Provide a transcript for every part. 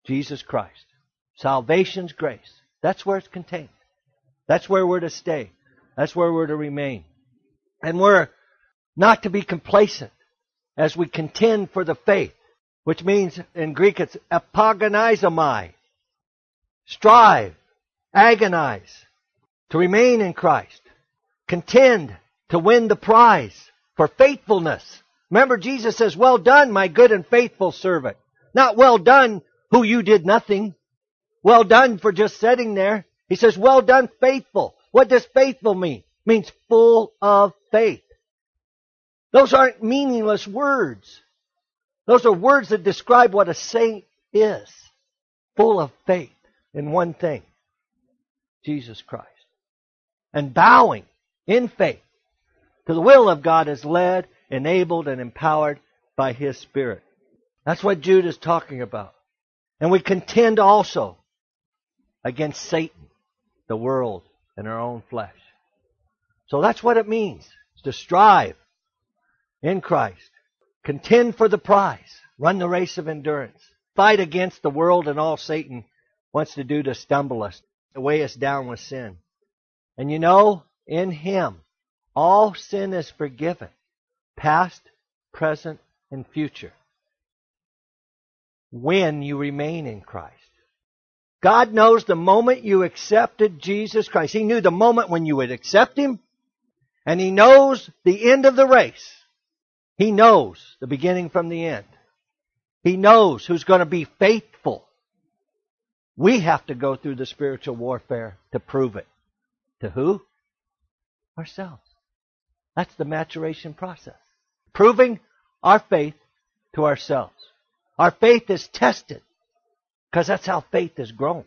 Jesus Christ. Salvation's grace. That's where it's contained. That's where we're to stay. That's where we're to remain. And we're not to be complacent as we contend for the faith, which means in Greek it's apagonizomai. Strive, agonize, to remain in Christ. Contend to win the prize for faithfulness. Remember, Jesus says, well done, my good and faithful servant. Not well done, who you did nothing. Well done for just sitting there. He says, well done, faithful. What does faithful mean? It means full of faith. Those aren't meaningless words. Those are words that describe what a saint is. Full of faith in one thing, Jesus Christ. And bowing in faith to the will of God is led, enabled, and empowered by His Spirit. That's what Jude is talking about. And we contend also against Satan, the world, and our own flesh. So that's what it means, to strive in Christ. Contend for the prize. Run the race of endurance. Fight against the world and all Satan wants to do to stumble us, to weigh us down with sin. And you know, in Him, all sin is forgiven. Past, present, and future. When you remain in Christ. God knows the moment you accepted Jesus Christ. He knew the moment when you would accept Him. And He knows the end of the race. He knows the beginning from the end. He knows who's going to be faithful. We have to go through the spiritual warfare to prove it. To who? Ourselves. That's the maturation process. Proving our faith to ourselves. Our faith is tested because that's how faith is grown.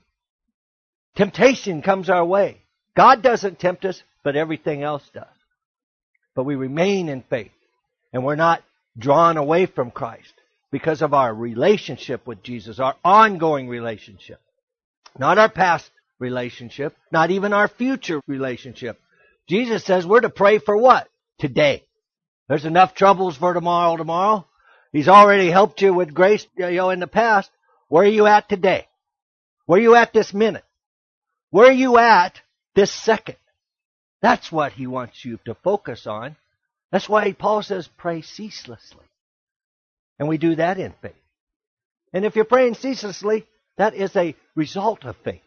Temptation comes our way. God doesn't tempt us, but everything else does. But we remain in faith. And we're not drawn away from Christ because of our relationship with Jesus, our ongoing relationship. Not our past relationship, not even our future relationship. Jesus says we're to pray for what? Today. There's enough troubles for tomorrow. He's already helped you with grace, in the past. Where are you at today? Where are you at this minute? Where are you at this second? That's what He wants you to focus on. That's why Paul says pray ceaselessly. And we do that in faith. And if you're praying ceaselessly, that is a result of faith.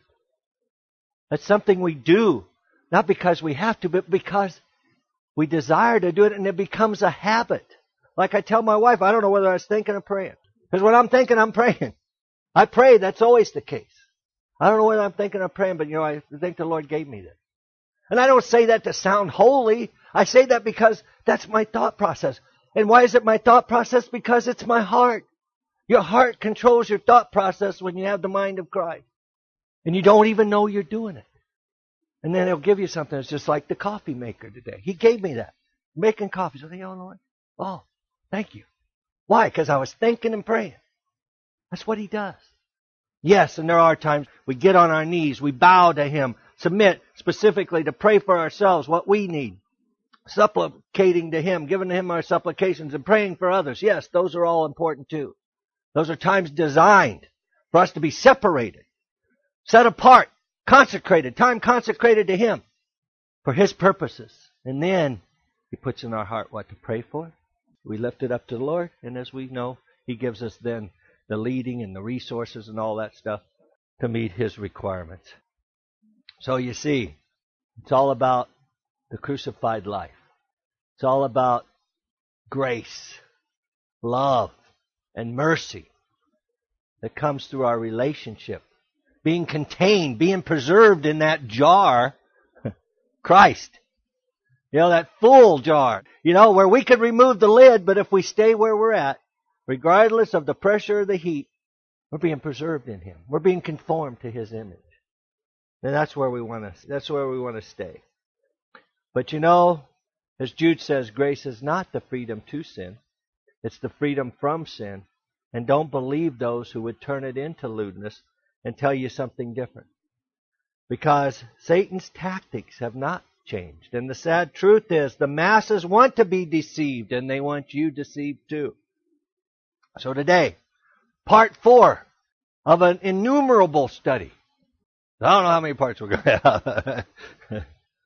That's something we do, not because we have to, but because we desire to do it, and it becomes a habit. Like I tell my wife, I don't know whether I was thinking or praying. Because when I'm thinking, I'm praying. I pray, that's always the case. I don't know whether I'm thinking or praying, but I think the Lord gave me this. And I don't say that to sound holy. I say that because that's my thought process. And why is it my thought process? Because it's my heart. Your heart controls your thought process when you have the mind of Christ. And you don't even know you're doing it. And then He'll give you something that's just like the coffee maker today. He gave me that. Making coffee. So they all know it. Oh, thank you. Why? Because I was thinking and praying. That's what He does. Yes, and there are times we get on our knees, we bow to Him, submit specifically to pray for ourselves, what we need. Supplicating to Him, giving to Him our supplications and praying for others. Yes, those are all important too. Those are times designed for us to be separated, set apart, consecrated, time consecrated to Him for His purposes. And then He puts in our heart what to pray for. We lift it up to the Lord, and as we know, He gives us then the leading and the resources and all that stuff to meet His requirements. So you see, it's all about the crucified life. It's all about grace, love, and mercy that comes through our relationship. Being contained, being preserved in that jar, Christ. That full jar. Where we could remove the lid, but if we stay where we're at, regardless of the pressure or the heat, we're being preserved in Him. We're being conformed to His image. And that's where we want to stay. But as Jude says, grace is not the freedom to sin. It's the freedom from sin. And don't believe those who would turn it into lewdness and tell you something different. Because Satan's tactics have not changed. And the sad truth is the masses want to be deceived, and they want you deceived too. So today, part 4 of an innumerable study. I don't know how many parts we're going to have.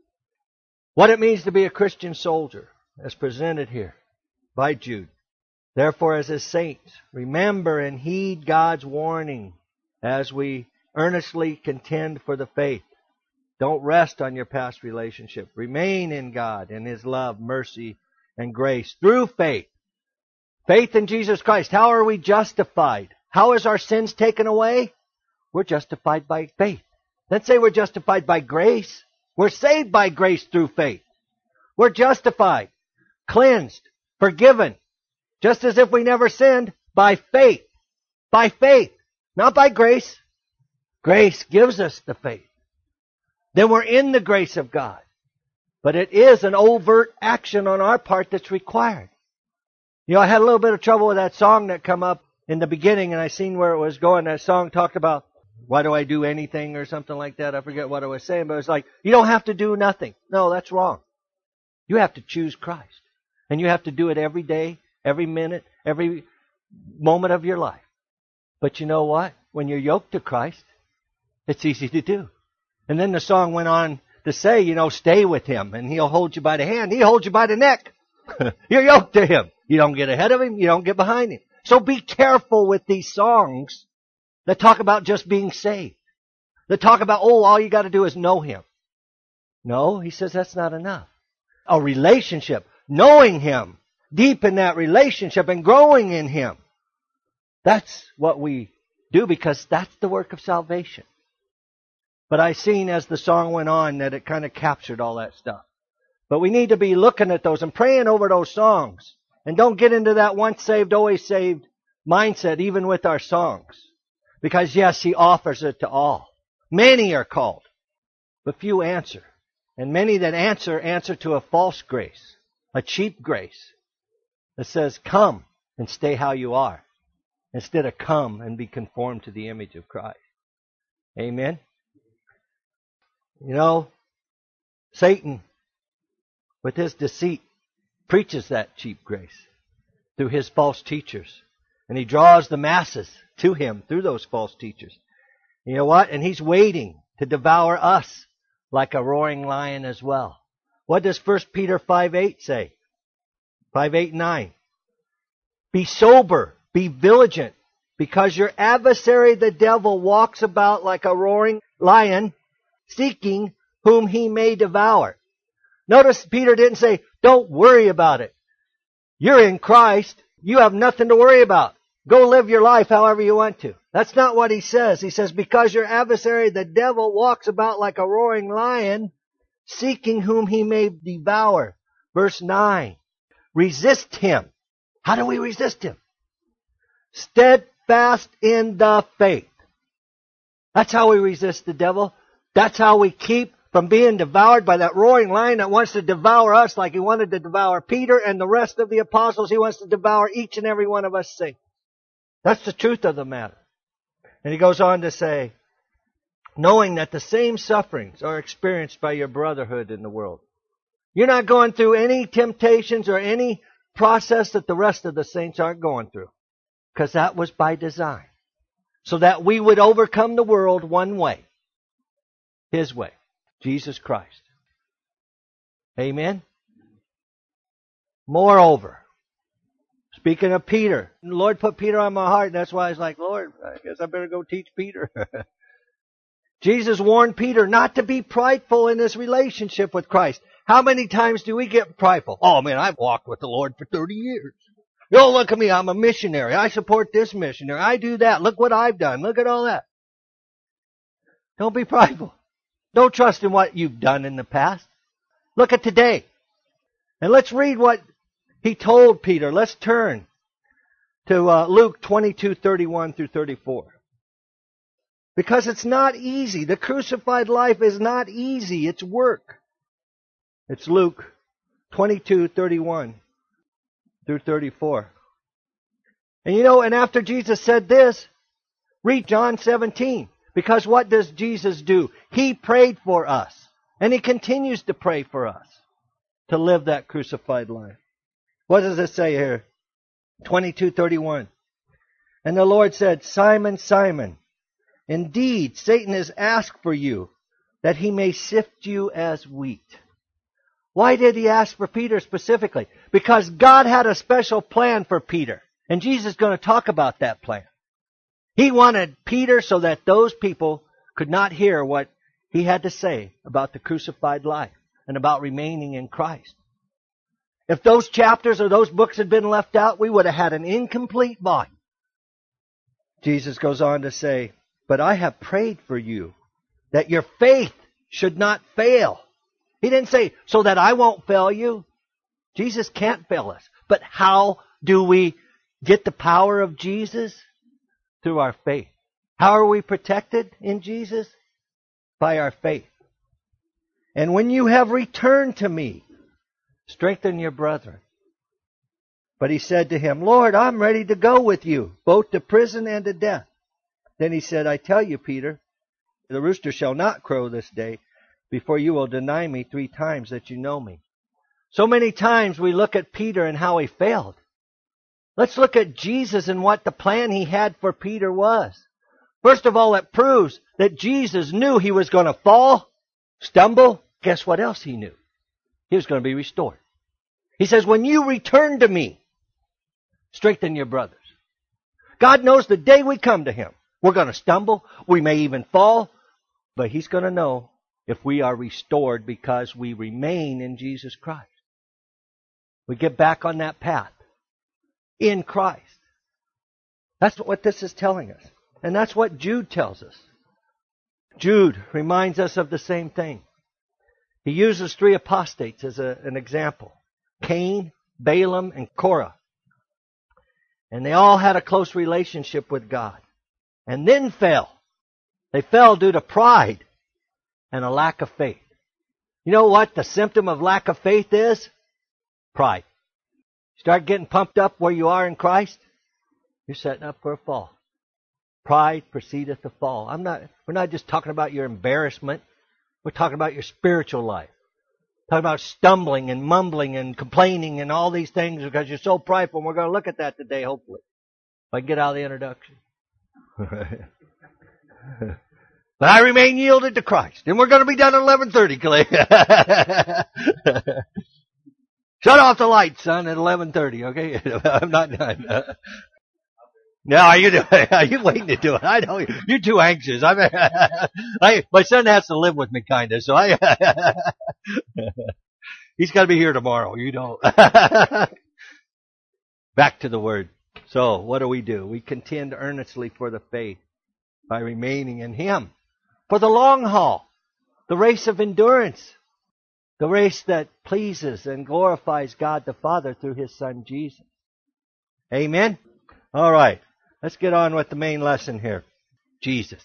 What it means to be a Christian soldier, as presented here by Jude. Therefore, as his saints, remember and heed God's warning as we earnestly contend for the faith. Don't rest on your past relationship. Remain in God and His love, mercy, and grace through faith. Faith in Jesus Christ. How are we justified? How is our sins taken away? We're justified by faith. Let's say we're justified by grace. We're saved by grace through faith. We're justified, cleansed, forgiven, just as if we never sinned, by faith. By faith, not by grace. Grace gives us the faith. Then we're in the grace of God. But it is an overt action on our part that's required. You know, I had a little bit of trouble with that song that come up in the beginning, and I seen where it was going. That song talked about, why do I do anything or something like that? I forget what I was saying, but it was like, you don't have to do nothing. No, that's wrong. You have to choose Christ. And you have to do it every day, every minute, every moment of your life. But you know what? When you're yoked to Christ, it's easy to do. And then the song went on to say, you know, stay with Him and He'll hold you by the hand. He holds you by the neck. You're yoked to Him. You don't get ahead of Him. You don't get behind Him. So be careful with these songs that talk about just being saved. That talk about, oh, all you got to do is know Him. No, He says that's not enough. A relationship, knowing Him, deep in that relationship and growing in Him. That's what we do because that's the work of salvation. But I seen as the song went on that it kind of captured all that stuff. But we need to be looking at those and praying over those songs. And don't get into that once saved, always saved mindset, even with our songs. Because yes, He offers it to all. Many are called, but few answer. And many that answer to a false grace, a cheap grace that says, come and stay how you are, instead of come and be conformed to the image of Christ. Amen? You know, Satan, with his deceit, preaches that cheap grace through his false teachers. And he draws the masses to him through those false teachers. You know what? And he's waiting to devour us like a roaring lion as well. What does 1 Peter 5:8 say? 5:8-9. Be sober, be vigilant, because your adversary the devil walks about like a roaring lion, seeking whom he may devour. Notice Peter didn't say, don't worry about it. You're in Christ. You have nothing to worry about. Go live your life however you want to. That's not what he says. He says, because your adversary, the devil, walks about like a roaring lion, seeking whom he may devour. Verse 9. Resist him. How do we resist him? Steadfast in the faith. That's how we resist the devil. That's how we keep from being devoured by that roaring lion that wants to devour us like he wanted to devour Peter and the rest of the apostles. He wants to devour each and every one of us saints. That's the truth of the matter. And he goes on to say, knowing that the same sufferings are experienced by your brotherhood in the world. You're not going through any temptations or any process that the rest of the saints aren't going through. Because that was by design. So that we would overcome the world one way. His way. Jesus Christ. Amen? Moreover, speaking of Peter, the Lord put Peter on my heart, and that's why I was like, Lord, I guess I better go teach Peter. Jesus warned Peter not to be prideful in his relationship with Christ. How many times do we get prideful? Oh man, I've walked with the Lord for 30 years. Oh, look at me, I'm a missionary. I support this missionary. I do that. Look what I've done. Look at all that. Don't be prideful. Don't trust in what you've done in the past. Look at today. And let's read what he told Peter. Let's turn to Luke 22:31 through 34. Because it's not easy. The crucified life is not easy. It's work. It's Luke 22:31 through 34. And you know, and after Jesus said this, read John 17. Because what does Jesus do? He prayed for us. And He continues to pray for us to live that crucified life. What does it say here? 22:31. And the Lord said, Simon, Simon, Indeed, Satan has asked for you, that he may sift you as wheat. Why did he ask for Peter specifically? Because God had a special plan for Peter. And Jesus is going to talk about that plan. He wanted Peter so that those people could not hear what he had to say about the crucified life and about remaining in Christ. If those chapters or those books had been left out, we would have had an incomplete body. Jesus goes on to say, but I have prayed for you that your faith should not fail. He didn't say, so that I won't fail you. Jesus can't fail us. But how do we get the power of Jesus? Through our faith. How are we protected in Jesus? By our faith. And when you have returned to me, strengthen your brethren. But he said to him, Lord, I'm ready to go with you, both to prison and to death. Then he said, I tell you, Peter, the rooster shall not crow this day before you will deny me 3 times that you know me. So many times we look at Peter and how he failed. Let's look at Jesus and what the plan he had for Peter was. First of all, it proves that Jesus knew he was going to fall, stumble. Guess what else he knew? He was going to be restored. He says, when you return to me, strengthen your brothers. God knows the day we come to him, we're going to stumble. We may even fall. But he's going to know if we are restored because we remain in Jesus Christ. We get back on that path. In Christ. That's what this is telling us. And that's what Jude tells us. Jude reminds us of the same thing. He uses 3 apostates as an example. Cain, Balaam, and Korah. And they all had a close relationship with God. And then fell. They fell due to pride and a lack of faith. You know what the symptom of lack of faith is? Pride. Start getting pumped up where you are in Christ, you're setting up for a fall. Pride precedeth the fall. We're not just talking about your embarrassment. We're talking about your spiritual life. Talking about stumbling and mumbling and complaining and all these things because you're so prideful. And we're going to look at that today, hopefully. If I can get out of the introduction. But I remain yielded to Christ. And we're going to be done at 11:30, Clay. Shut off the lights, son, at 11:30, okay? I'm not done. No, are you waiting to do it? I know you're too anxious. My son has to live with me, kind of. So he's got to be here tomorrow. You don't. Back to the word. So what do? We contend earnestly for the faith by remaining in Him for the long haul, the race of endurance, the race that pleases and glorifies God the Father through His Son Jesus. Amen. All right. Let's get on with the main lesson here. Jesus.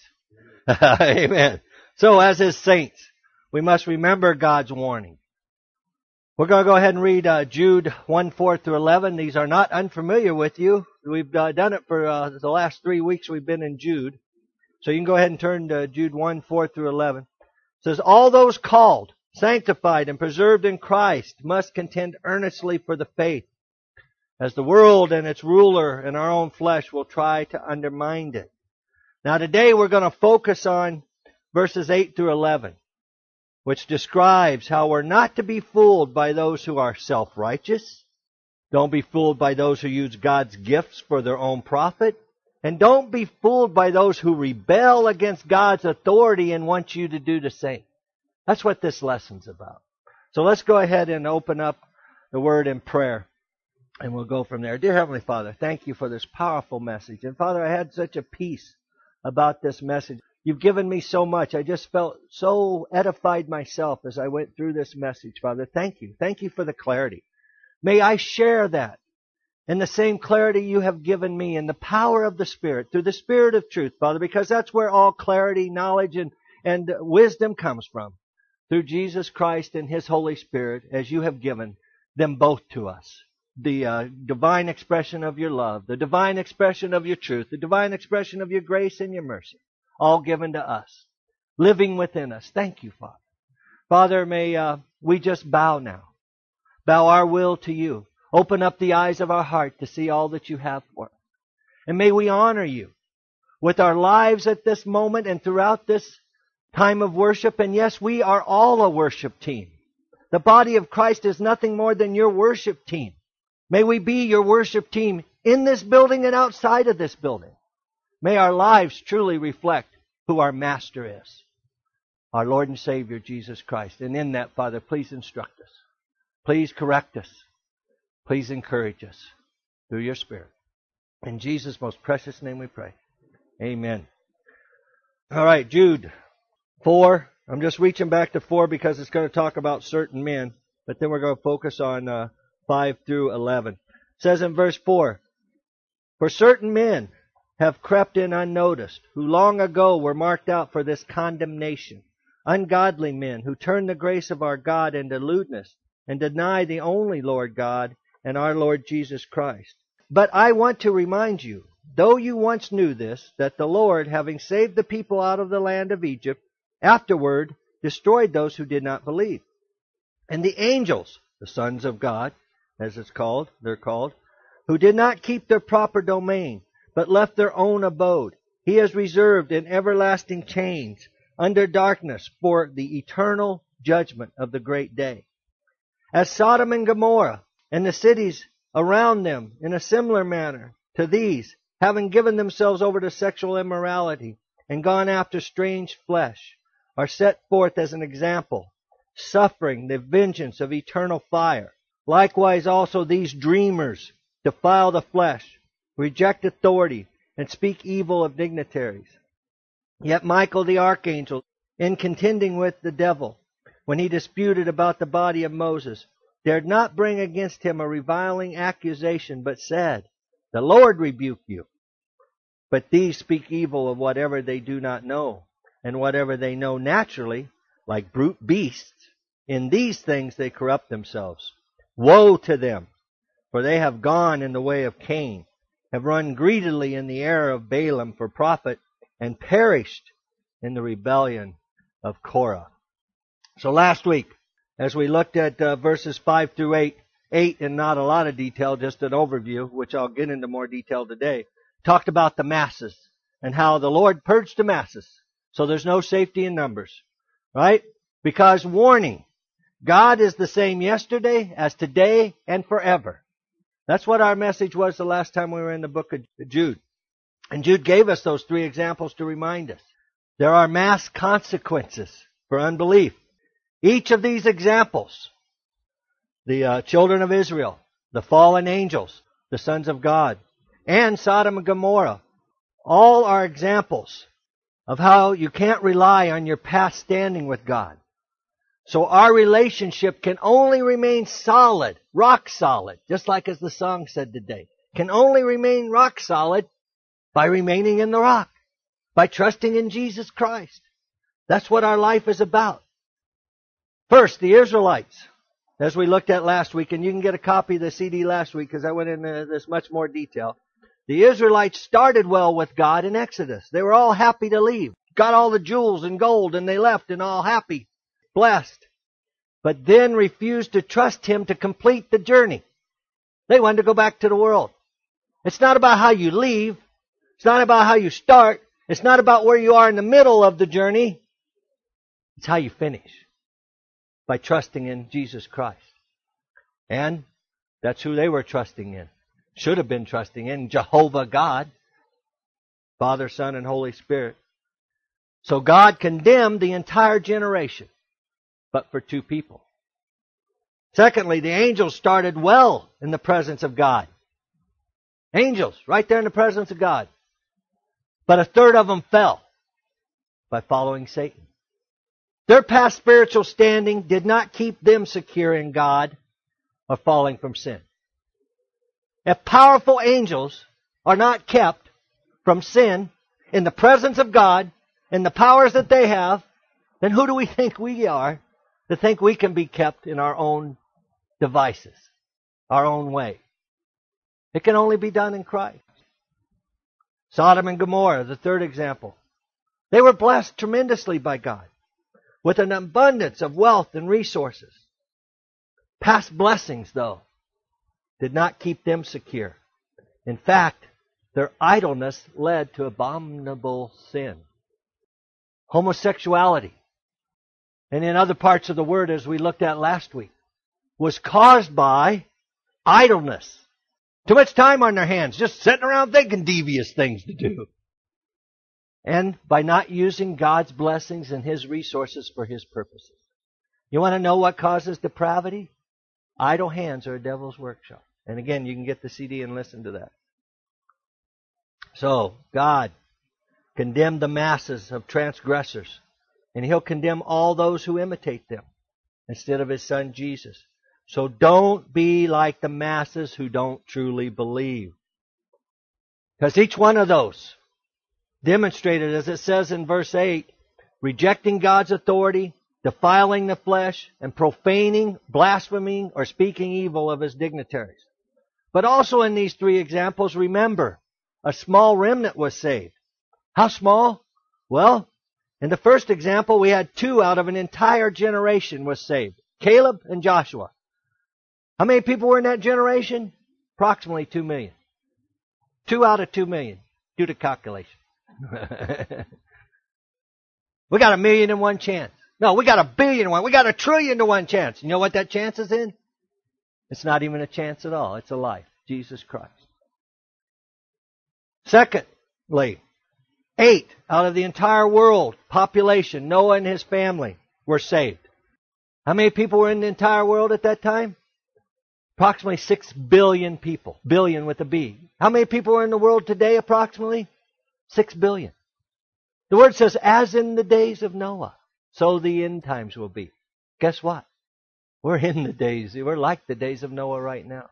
Amen. So as His saints, we must remember God's warning. We're going to go ahead and read Jude 1:4-11. These are not unfamiliar with you. We've done it for the last 3 weeks we've been in Jude. So you can go ahead and turn to Jude 1:4-11. It says, all those called, sanctified, and preserved in Christ must contend earnestly for the faith, as the world and its ruler and our own flesh will try to undermine it. Now today we're going to focus on verses 8-11, which describes how we're not to be fooled by those who are self-righteous. Don't be fooled by those who use God's gifts for their own profit. And don't be fooled by those who rebel against God's authority and want you to do the same. That's what this lesson's about. So let's go ahead and open up the Word in prayer. And we'll go from there. Dear Heavenly Father, thank you for this powerful message. And Father, I had such a peace about this message. You've given me so much. I just felt so edified myself as I went through this message, Father. Thank you. Thank you for the clarity. May I share that in the same clarity you have given me in the power of the Spirit, through the Spirit of truth, Father, because that's where all clarity, knowledge, and wisdom comes from. Through Jesus Christ and His Holy Spirit, as you have given them both to us. The divine expression of your love, the divine expression of your truth, the divine expression of your grace and your mercy, all given to us, living within us. Thank you, Father. Father, may we just bow now. Bow our will to you. Open up the eyes of our heart to see all that you have for us. And may we honor you with our lives at this moment and throughout this time of worship. And yes, we are all a worship team. The body of Christ is nothing more than your worship team. May we be your worship team in this building and outside of this building. May our lives truly reflect who our Master is, our Lord and Savior, Jesus Christ. And in that, Father, please instruct us. Please correct us. Please encourage us through your Spirit. In Jesus' most precious name we pray. Amen. All right, Jude 4. I'm just reaching back to 4 because it's going to talk about certain men. But then we're going to focus on 5 through 11. It says in verse 4, "For certain men have crept in unnoticed, who long ago were marked out for this condemnation. Ungodly men who turn the grace of our God into lewdness and deny the only Lord God and our Lord Jesus Christ. But I want to remind you, though you once knew this, that the Lord, having saved the people out of the land of Egypt, afterward destroyed those who did not believe. And the angels, the sons of God, as they're called, who did not keep their proper domain, but left their own abode, He has reserved in everlasting chains under darkness for the eternal judgment of the great day. As Sodom and Gomorrah and the cities around them in a similar manner to these, having given themselves over to sexual immorality and gone after strange flesh, are set forth as an example, suffering the vengeance of eternal fire. Likewise also these dreamers defile the flesh, reject authority, and speak evil of dignitaries. Yet Michael the archangel, in contending with the devil, when he disputed about the body of Moses, dared not bring against him a reviling accusation, but said, The Lord rebuke you. But these speak evil of whatever they do not know, and whatever they know naturally, like brute beasts. In these things they corrupt themselves. Woe to them! For they have gone in the way of Cain, have run greedily in the error of Balaam for profit, and perished in the rebellion of Korah. So last week, as we looked at verses 5 through 8 in not a lot of detail, just an overview, which I'll get into more detail today, talked about the masses and how the Lord purged the masses. So there's no safety in numbers, right? Because warning, God is the same yesterday as today and forever. That's what our message was the last time we were in the book of Jude. And Jude gave us those 3 examples to remind us. There are mass consequences for unbelief. Each of these examples, the children of Israel, the fallen angels, the sons of God, and Sodom and Gomorrah, all are examples of how you can't rely on your past standing with God. So our relationship can only remain solid, rock solid, just like as the song said today, can only remain rock solid by remaining in the rock, by trusting in Jesus Christ. That's what our life is about. First, the Israelites, as we looked at last week, and you can get a copy of the CD last week because I went into this much more detail. The Israelites started well with God in Exodus. They were all happy to leave. Got all the jewels and gold and they left and all happy, blessed. But then refused to trust Him to complete the journey. They wanted to go back to the world. It's not about how you leave. It's not about how you start. It's not about where you are in the middle of the journey. It's how you finish. By trusting in Jesus Christ. And that's who they were trusting in. Should have been trusting in Jehovah God, Father, Son, and Holy Spirit. So God condemned the entire generation, but for 2 people. Secondly, the angels started well in the presence of God. Angels, right there in the presence of God. But a third of them fell by following Satan. Their past spiritual standing did not keep them secure in God or falling from sin. If powerful angels are not kept from sin in the presence of God, in the powers that they have, then who do we think we are to think we can be kept in our own devices, our own way? It can only be done in Christ. Sodom and Gomorrah, the third example. They were blessed tremendously by God with an abundance of wealth and resources. Past blessings, though, did not keep them secure. In fact, Their idleness led to abominable sin. Homosexuality, and in other parts of the Word, as we looked at last week, was caused by idleness. Too much time on their hands, just sitting around thinking devious things to do. And by not using God's blessings and His resources for His purposes. You want to know what causes depravity? Idle hands are a devil's workshop. And again, you can get the CD and listen to that. So, God condemned the masses of transgressors, and He'll condemn all those who imitate them instead of His Son Jesus. So don't be like the masses who don't truly believe. Because each one of those demonstrated, as it says in verse 8, rejecting God's authority, defiling the flesh, and profaning, blaspheming, or speaking evil of His dignitaries. But also in these three examples, remember, a small remnant was saved. How small? Well, in the first example, we had 2 out of an entire generation was saved. Caleb and Joshua. How many people were in that generation? Approximately 2 million. 2 out of 2 million. Do the calculation. We got 1,000,001 chance. No, we got 1,000,000,001. We got 1,000,000,001 chance. You know what that chance is in? It's not even a chance at all. It's a life. Jesus Christ. Secondly, 8 out of the entire world population, Noah and his family, were saved. How many people were in the entire world at that time? Approximately 6 billion people. Billion with a B. How many people are in the world today approximately? 6 billion. The Word says, as in the days of Noah, so the end times will be. Guess what? We're in the days. We're like the days of Noah right now.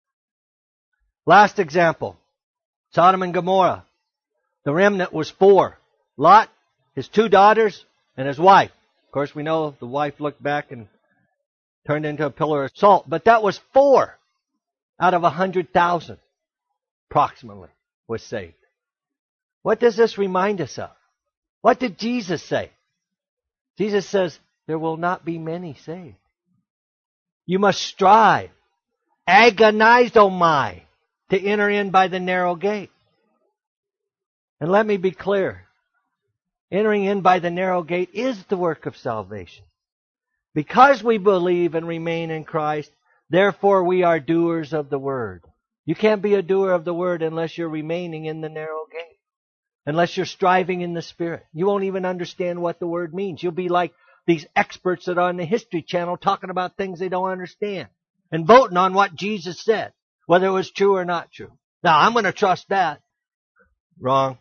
Last example. Sodom and Gomorrah. The remnant was 4. Lot, his 2 daughters, and his wife. Of course, we know the wife looked back and turned into a pillar of salt. But that was 4 out of 100,000, approximately, was saved. What does this remind us of? What did Jesus say? Jesus says, there will not be many saved. You must strive, agonizomai, to enter in by the narrow gate. And let me be clear. Entering in by the narrow gate is the work of salvation. Because we believe and remain in Christ, therefore we are doers of the Word. You can't be a doer of the Word unless you're remaining in the narrow gate. Unless you're striving in the Spirit. You won't even understand what the Word means. You'll be like these experts that are on the History Channel talking about things they don't understand. And voting on what Jesus said. Whether it was true or not true. Now, I'm going to trust that. Wrong.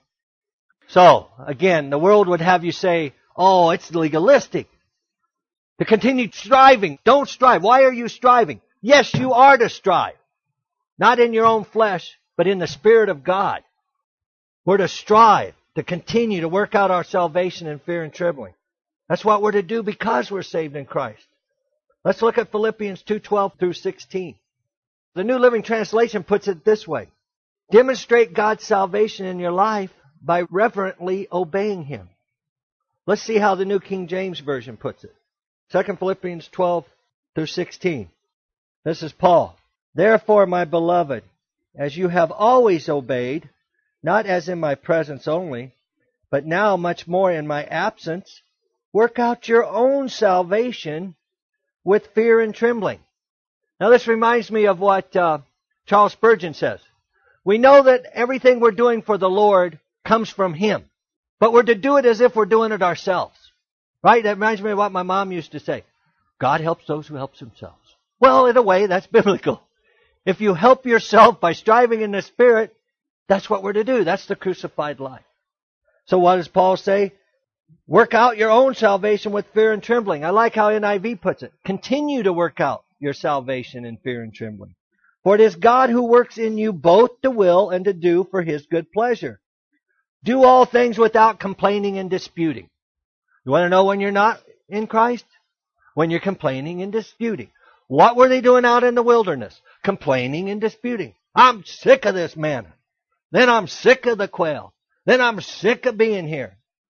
So, again, the world would have you say, oh, it's legalistic. To continue striving. Don't strive. Why are you striving? Yes, you are to strive. Not in your own flesh, but in the Spirit of God. We're to strive, to continue to work out our salvation in fear and trembling. That's what we're to do because we're saved in Christ. Let's look at Philippians 2:12 through 16. The New Living Translation puts it this way. Demonstrate God's salvation in your life by reverently obeying Him. Let's see how the New King James Version puts it. 2 Philippians 12 through 16. This is Paul. Therefore, my beloved, as you have always obeyed, not as in my presence only, but now much more in my absence, work out your own salvation with fear and trembling. Now this reminds me of what Charles Spurgeon says. We know that everything we're doing for the Lord comes from Him. But we're to do it as if we're doing it ourselves. Right? That reminds me of what my mom used to say. God helps those who help themselves. Well, in a way, that's biblical. If you help yourself by striving in the Spirit, that's what we're to do. That's the crucified life. So what does Paul say? Work out your own salvation with fear and trembling. I like how NIV puts it. Continue to work out your salvation in fear and trembling. For it is God who works in you both to will and to do for His good pleasure. Do all things without complaining and disputing. You want to know when you're not in Christ? When you're complaining and disputing. What were they doing out in the wilderness? Complaining and disputing. I'm sick of this manna. Then I'm sick of the quail. Then I'm sick of being here.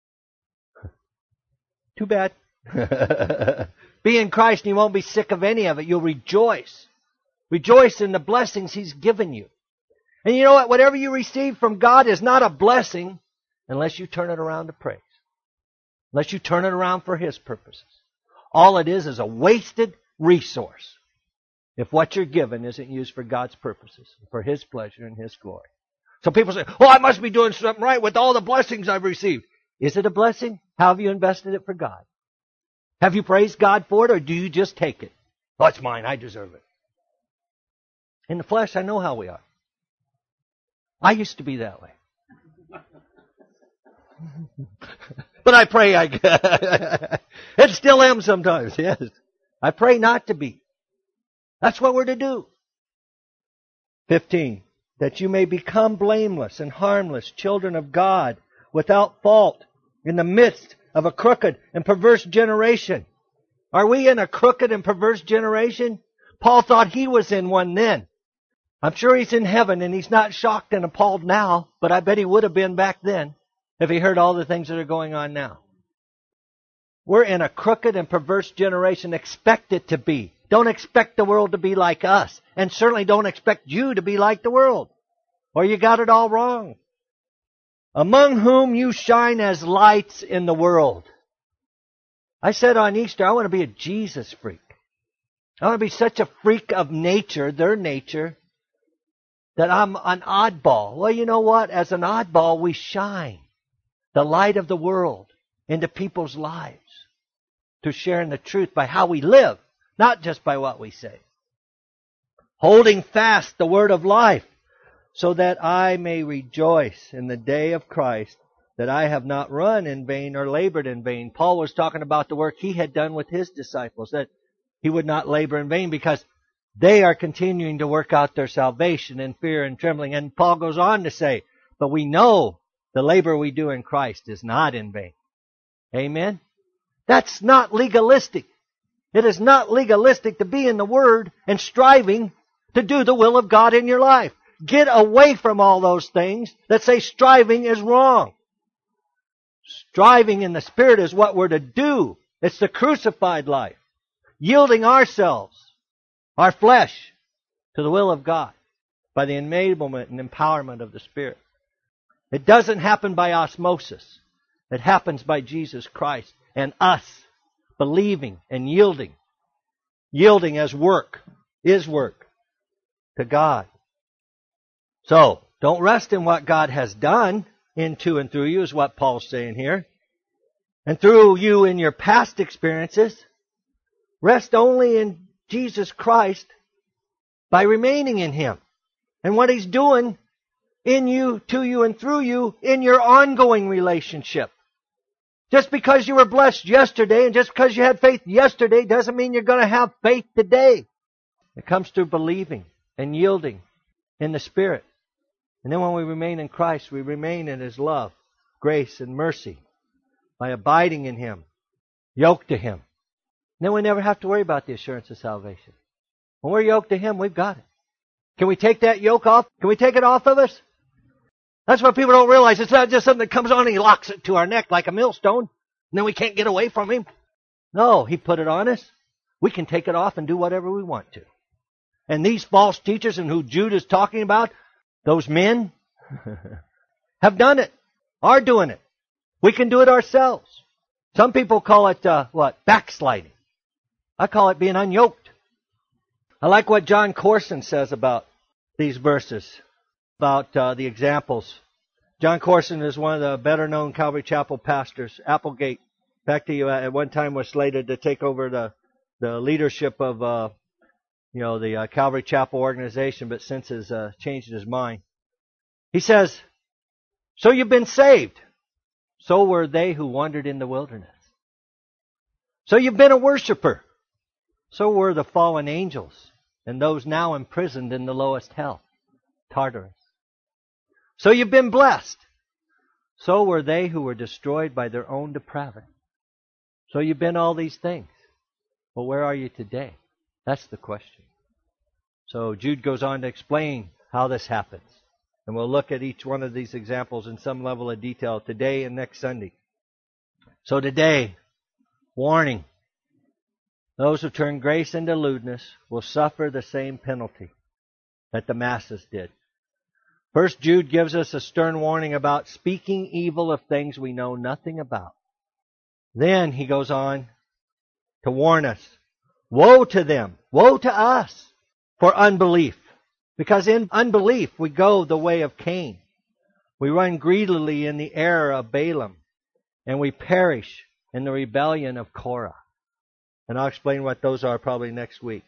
Too bad. Be in Christ and you won't be sick of any of it. You'll rejoice. Rejoice in the blessings He's given you. And you know what? Whatever you receive from God is not a blessing unless you turn it around to praise. Unless you turn it around for His purposes. All it is a wasted resource if what you're given isn't used for God's purposes, for His pleasure and His glory. So people say, I must be doing something right with all the blessings I've received. Is it a blessing? How have you invested it for God? Have you praised God for it, or do you just take it? Oh, it's mine. I deserve it. In the flesh, I know how we are. I used to be that way. But I pray it still am sometimes, yes. I pray not to be. That's what we're to do. 15. That you may become blameless and harmless, children of God, without fault, in the midst of a crooked and perverse generation. Are we in a crooked and perverse generation? Paul thought he was in one then. I'm sure he's in heaven and he's not shocked and appalled now, but I bet he would have been back then if he heard all the things that are going on now. We're in a crooked and perverse generation. Expect it to be. Don't expect the world to be like us. And certainly don't expect you to be like the world. Or you got it all wrong. Among whom you shine as lights in the world. I said on Easter, I want to be a Jesus freak. I want to be such a freak of nature, their nature, that I'm an oddball. Well, you know what? As an oddball, we shine the light of the world into people's lives to sharing the truth by how we live, not just by what we say. Holding fast the word of life, so that I may rejoice in the day of Christ, that I have not run in vain or labored in vain. Paul was talking about the work he had done with his disciples, that he would not labor in vain because they are continuing to work out their salvation in fear and trembling. And Paul goes on to say, but we know the labor we do in Christ is not in vain. Amen? That's not legalistic. It is not legalistic to be in the Word and striving to do the will of God in your life. Get away from all those things that say striving is wrong. Striving in the Spirit is what we're to do. It's the crucified life. Yielding ourselves, our flesh, to the will of God by the enablement and empowerment of the Spirit. It doesn't happen by osmosis. It happens by Jesus Christ and us believing and yielding. Yielding as work, is work to God. So, don't rest in what God has done into and through you, is what Paul's saying here. And through you in your past experiences. Rest only in Jesus Christ by remaining in Him. And what He's doing in you, to you, and through you in your ongoing relationship. Just because you were blessed yesterday and just because you had faith yesterday doesn't mean you're going to have faith today. It comes through believing and yielding in the Spirit. And then when we remain in Christ, we remain in His love, grace, and mercy by abiding in Him, yoked to Him. And then we never have to worry about the assurance of salvation. When we're yoked to Him, we've got it. Can we take that yoke off? Can we take it off of us? That's what people don't realize. It's not just something that comes on and He locks it to our neck like a millstone, and then we can't get away from Him. No, He put it on us. We can take it off and do whatever we want to. And these false teachers and who Jude is talking about, those men, have done it, are doing it. We can do it ourselves. Some people call it, backsliding. I call it being unyoked. I like what John Corson says about these verses, about the examples. John Corson is one of the better-known Calvary Chapel pastors, Applegate. In fact, he at one time was slated to take over the leadership of the Calvary Chapel organization, but since has changed his mind. He says, so you've been saved. So were they who wandered in the wilderness. So you've been a worshiper. So were the fallen angels and those now imprisoned in the lowest hell, Tartarus. So you've been blessed. So were they who were destroyed by their own depravity. So you've been all these things. Well, where are you today? That's the question. So Jude goes on to explain how this happens. And we'll look at each one of these examples in some level of detail today and next Sunday. So today, warning. Those who turn grace into lewdness will suffer the same penalty that the masses did. First, Jude gives us a stern warning about speaking evil of things we know nothing about. Then he goes on to warn us. Woe to them, woe to us for unbelief. Because in unbelief we go the way of Cain. We run greedily in the error of Balaam. And we perish in the rebellion of Korah. And I'll explain what those are probably next week.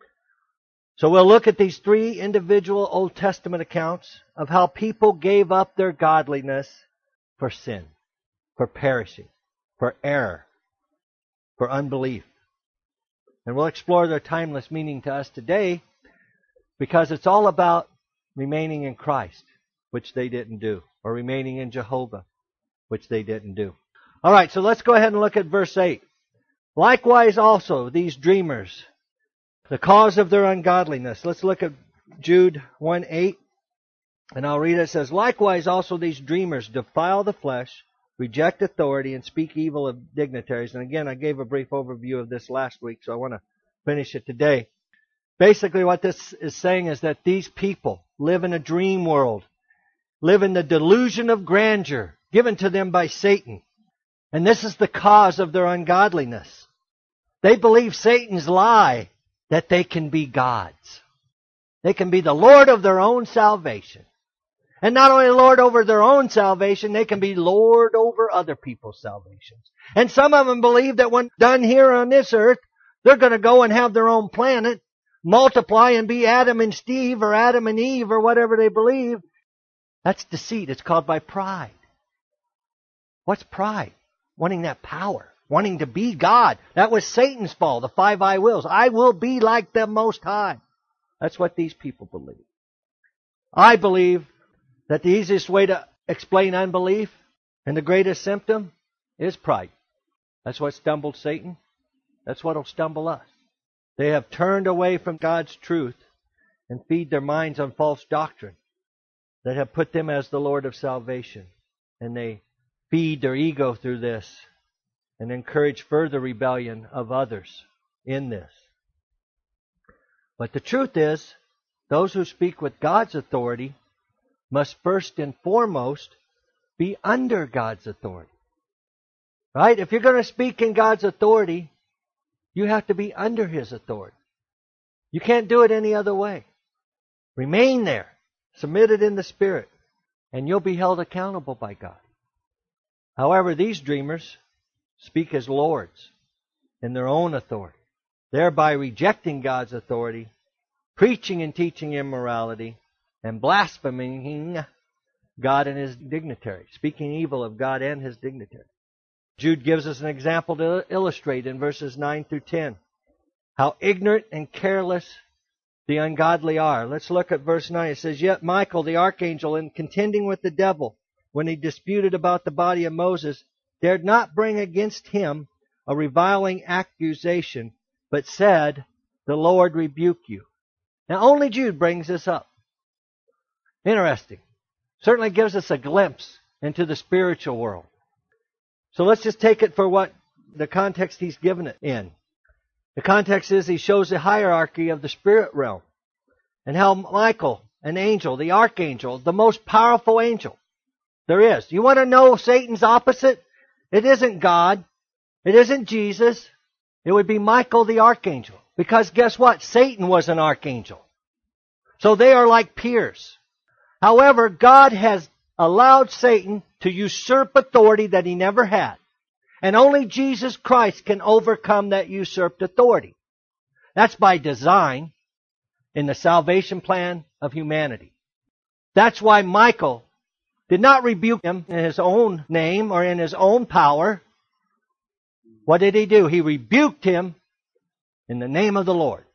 So we'll look at these three individual Old Testament accounts of how people gave up their godliness for sin, for perishing, for error, for unbelief. And we'll explore their timeless meaning to us today because it's all about remaining in Christ, which they didn't do, or remaining in Jehovah, which they didn't do. All right, so let's go ahead and look at verse 8. Likewise also, these dreamers, the cause of their ungodliness. Let's look at Jude 1:8, and I'll read it. It says, Likewise also these dreamers defile the flesh, reject authority, and speak evil of dignitaries. And again, I gave a brief overview of this last week, so I want to finish it today. Basically, what this is saying is that these people live in a dream world, live in the delusion of grandeur given to them by Satan. And this is the cause of their ungodliness. They believe Satan's lie that they can be gods. They can be the Lord of their own salvation. And not only Lord over their own salvation, they can be Lord over other people's salvations. And some of them believe that when done here on this earth, they're going to go and have their own planet, multiply and be Adam and Steve or Adam and Eve or whatever they believe. That's deceit. It's called by pride. What's pride? Wanting that power. Wanting to be God. That was Satan's fall, the 5 I wills. I will be like the Most High. That's what these people believe. I believe that the easiest way to explain unbelief and the greatest symptom is pride. That's what stumbled Satan. That's what will stumble us. They have turned away from God's truth and feed their minds on false doctrine that have put them as the Lord of salvation. And they feed their ego through this and encourage further rebellion of others in this. But the truth is, those who speak with God's authority must first and foremost be under God's authority. Right? If you're going to speak in God's authority, you have to be under His authority. You can't do it any other way. Remain there, submitted in the Spirit, and you'll be held accountable by God. However, these dreamers speak as lords in their own authority, thereby rejecting God's authority, preaching and teaching immorality, and blaspheming God and His dignitary, speaking evil of God and His dignitary. Jude gives us an example to illustrate in verses 9 through 10 how ignorant and careless the ungodly are. Let's look at verse 9. It says, Yet Michael the archangel, in contending with the devil, when he disputed about the body of Moses, dared not bring against him a reviling accusation, but said, The Lord rebuke you. Now only Jude brings this up. Interesting. Certainly gives us a glimpse into the spiritual world. So let's just take it for what the context he's given it in. The context is he shows the hierarchy of the spirit realm and how Michael, an angel, the archangel, the most powerful angel there is. You want to know Satan's opposite? It isn't God. It isn't Jesus. It would be Michael the archangel. Because guess what? Satan was an archangel. So they are like peers. However, God has allowed Satan to usurp authority that he never had. And only Jesus Christ can overcome that usurped authority. That's by design in the salvation plan of humanity. That's why Michael did not rebuke him in his own name or in his own power. What did he do? He rebuked him in the name of the Lord.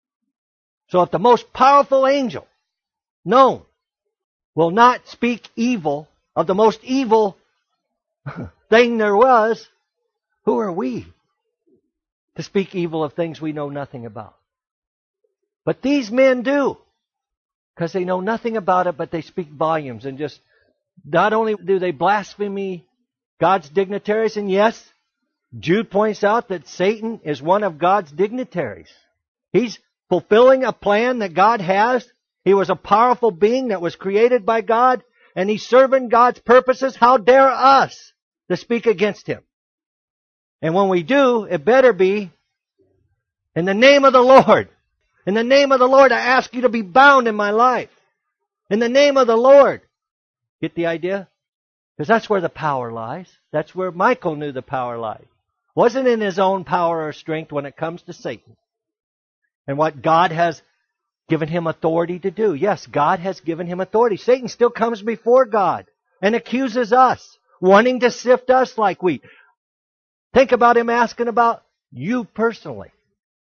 So if the most powerful angel known will not speak evil of the most evil thing there was, who are we to speak evil of things we know nothing about? But these men do, because they know nothing about it, but they speak volumes. And just, not only do they blaspheme God's dignitaries, and yes, Jude points out that Satan is one of God's dignitaries. He's fulfilling a plan that God has He was a powerful being that was created by God, and he's serving God's purposes. How dare us to speak against him? And when we do, it better be in the name of the Lord. In the name of the Lord, I ask you to be bound in my life. In the name of the Lord. Get the idea? Because that's where the power lies. That's where Michael knew the power lies. Wasn't in his own power or strength when it comes to Satan. And what God has given him authority to do. Yes, God has given him authority. Satan still comes before God and accuses us, wanting to sift us like wheat. Think about him asking about you personally.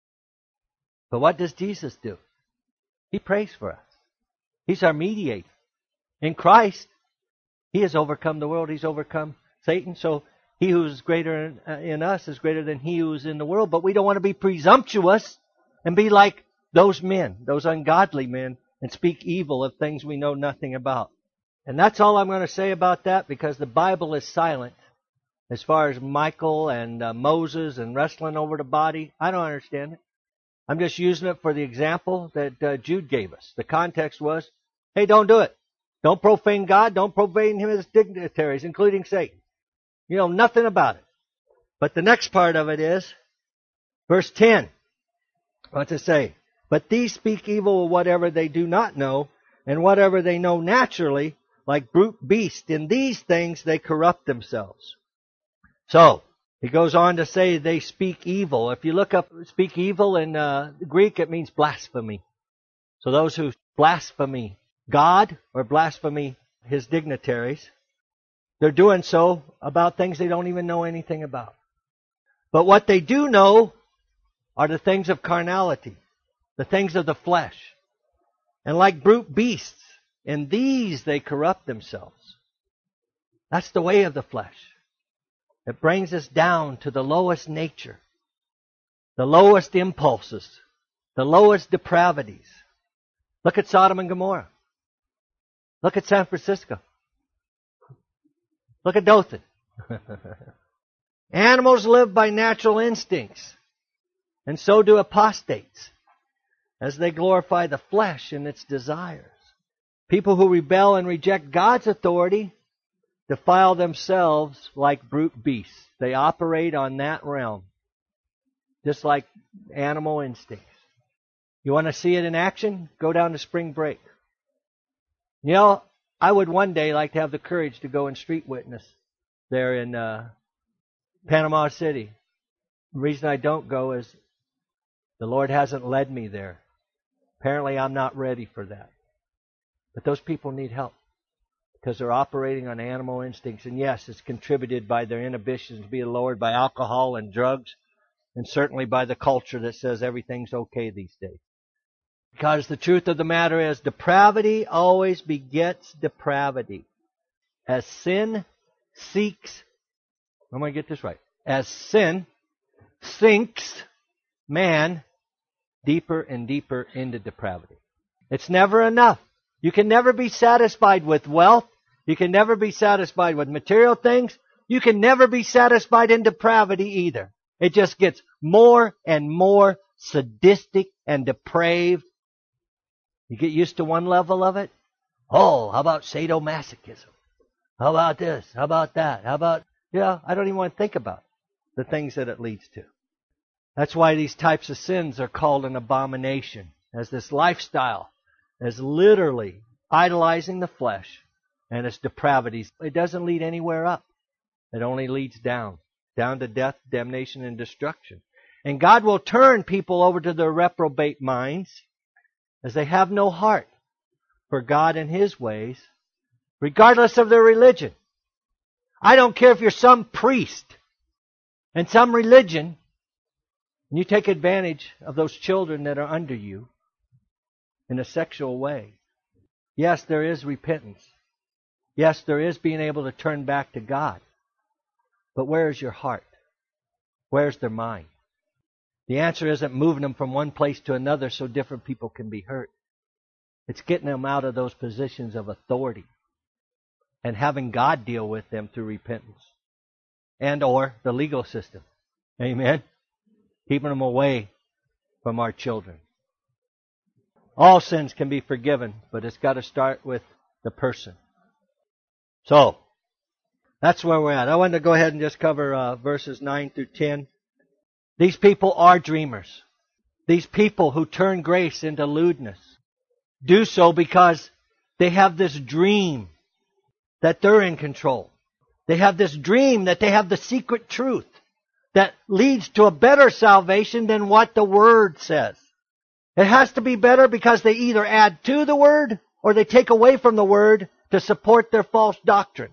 But what does Jesus do? He prays for us. He's our mediator. In Christ, he has overcome the world. He's overcome Satan. So he who is greater in us is greater than he who is in the world. But we don't want to be presumptuous and be like those men, those ungodly men, and speak evil of things we know nothing about. And that's all I'm going to say about that, because the Bible is silent as far as Michael and Moses and wrestling over the body. I don't understand it. I'm just using it for the example that Jude gave us. The context was, hey, don't do it. Don't profane God. Don't profane him as dignitaries, including Satan. You know nothing about it. But the next part of it is, verse 10. What's it say? But these speak evil of whatever they do not know, and whatever they know naturally, like brute beasts. In these things they corrupt themselves. So, he goes on to say they speak evil. If you look up speak evil in Greek, it means blasphemy. So those who blaspheme God or blaspheme his dignitaries, they're doing so about things they don't even know anything about. But what they do know are the things of carnality, the things of the flesh. And like brute beasts, in these they corrupt themselves. That's the way of the flesh. It brings us down to the lowest nature, the lowest impulses, the lowest depravities. Look at Sodom and Gomorrah. Look at San Francisco. Look at Dothan. Animals live by natural instincts, and so do apostates, as they glorify the flesh and its desires. People who rebel and reject God's authority defile themselves like brute beasts. They operate on that realm, just like animal instincts. You want to see it in action? Go down to spring break. You know, I would one day like to have the courage to go and street witness there in Panama City. The reason I don't go is the Lord hasn't led me there. Apparently I'm not ready for that. But those people need help, because they're operating on animal instincts. And yes, it's contributed by their inhibitions being lowered by alcohol and drugs, and certainly by the culture that says everything's okay these days. Because the truth of the matter is, depravity always begets depravity. As sin seeks, I'm going to get this right. As sin sinks man deeper and deeper into depravity. It's never enough. You can never be satisfied with wealth. You can never be satisfied with material things. You can never be satisfied in depravity either. It just gets more and more sadistic and depraved. You get used to one level of it. Oh, how about sadomasochism? How about this? How about that? How about, I don't even want to think about the things that it leads to. That's why these types of sins are called an abomination, as this lifestyle is literally idolizing the flesh and its depravities. It doesn't lead anywhere up. It only leads down to death, damnation, and destruction. And God will turn people over to their reprobate minds, as they have no heart for God and His ways, regardless of their religion. I don't care if you're some priest and some religion, and you take advantage of those children that are under you in a sexual way. Yes, there is repentance. Yes, there is being able to turn back to God. But where is your heart? Where's their mind? The answer isn't moving them from one place to another so different people can be hurt. It's getting them out of those positions of authority and having God deal with them through repentance and or the legal system. Amen? Keeping them away from our children. All sins can be forgiven, but it's got to start with the person. So, that's where we're at. I wanted to go ahead and just cover verses 9 through 10. These people are dreamers. These people who turn grace into lewdness do so because they have this dream that they're in control. They have this dream that they have the secret truth that leads to a better salvation than what the Word says. It has to be better because they either add to the Word or they take away from the Word to support their false doctrines.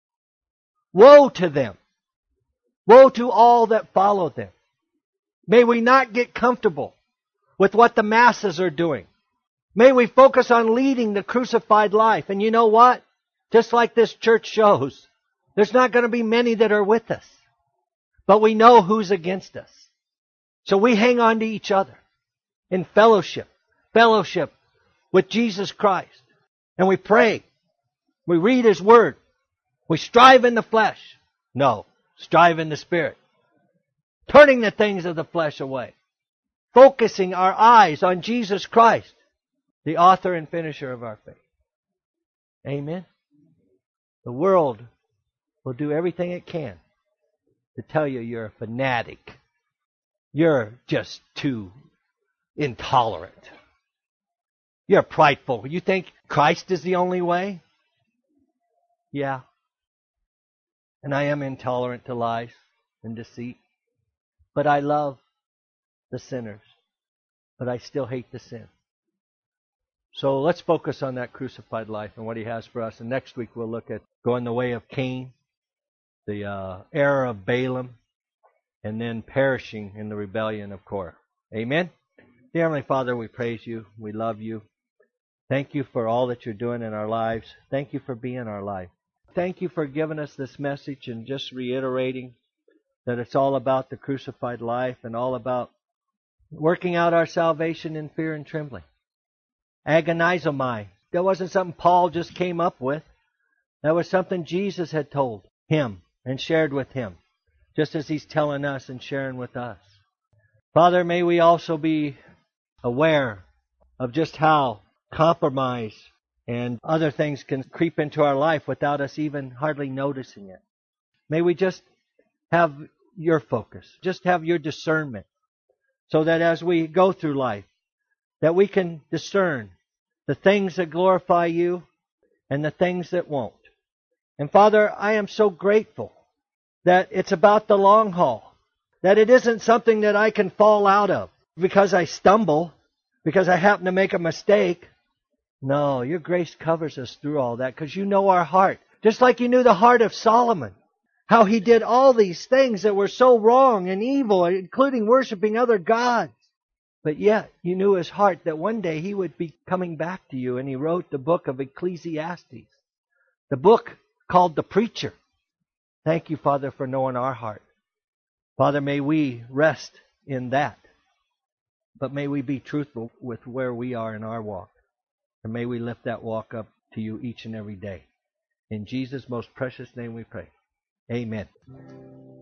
Woe to them. Woe to all that follow them. May we not get comfortable with what the masses are doing. May we focus on leading the crucified life. And you know what? Just like this church shows, there's not going to be many that are with us. But we know who's against us. So we hang on to each other in fellowship with Jesus Christ. And we pray. We read His Word. We strive in the flesh. No, strive in the Spirit. Turning the things of the flesh away. Focusing our eyes on Jesus Christ, the author and finisher of our faith. Amen. The world will do everything it can to tell you you're a fanatic. You're just too intolerant. You're prideful. You think Christ is the only way? Yeah. And I am intolerant to lies and deceit. But I love the sinners. But I still hate the sin. So let's focus on that crucified life and what He has for us. And next week we'll look at going the way of Cain, the error of Balaam, and then perishing in the rebellion of Korah. Amen? Dear Heavenly Father, we praise You. We love You. Thank You for all that You're doing in our lives. Thank You for being our life. Thank You for giving us this message and just reiterating that it's all about the crucified life and all about working out our salvation in fear and trembling. Agonizomai. That wasn't something Paul just came up with. That was something Jesus had told him and shared with him, just as He's telling us and sharing with us. Father, may we also be aware of just how compromise and other things can creep into our life without us even hardly noticing it. May we just have Your focus, just have Your discernment, so that as we go through life, that we can discern the things that glorify You and the things that won't. And Father, I am so grateful that it's about the long haul, that it isn't something that I can fall out of because I stumble, because I happen to make a mistake. No, Your grace covers us through all that because You know our heart. Just like You knew the heart of Solomon, how he did all these things that were so wrong and evil, including worshiping other gods. But yet, You knew his heart that one day he would be coming back to You, and he wrote the book of Ecclesiastes, the book called The Preacher. Thank You, Father, for knowing our heart. Father, may we rest in that. But may we be truthful with where we are in our walk. And may we lift that walk up to You each and every day. In Jesus' most precious name we pray. Amen.